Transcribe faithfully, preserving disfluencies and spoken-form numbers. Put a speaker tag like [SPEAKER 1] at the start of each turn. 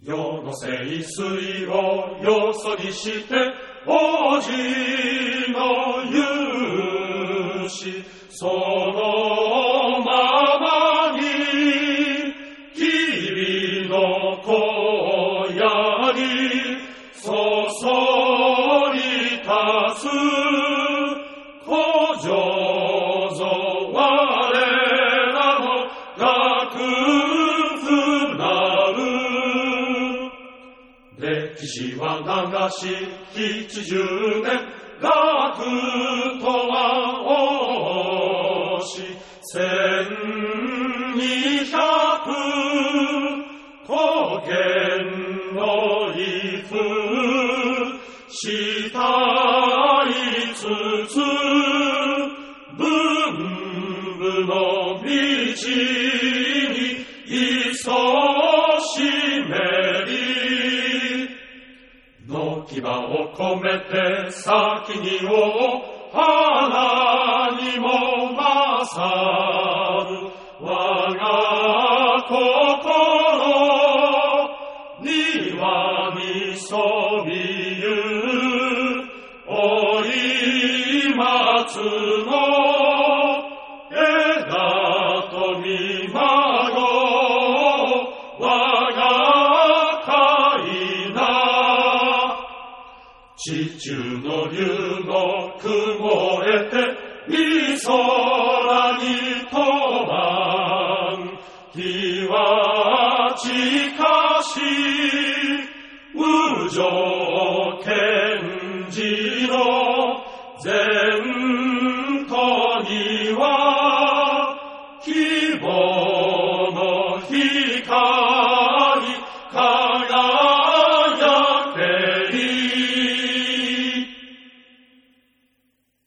[SPEAKER 1] 世の聖水をよそにして王子の勇士そのままに君の荒野にそそり立つ古城ぞ我らの楽譜なる歴史は長し七十年楽とは惜し千二百古言の威風したいつつ文武の道にいそしめりの牙を込めて先にを花にも勝る我が心庭にそびゆおい松の枝と見孫我が飼いな地中の竜の雲えてみ空に飛ばん日は近し無情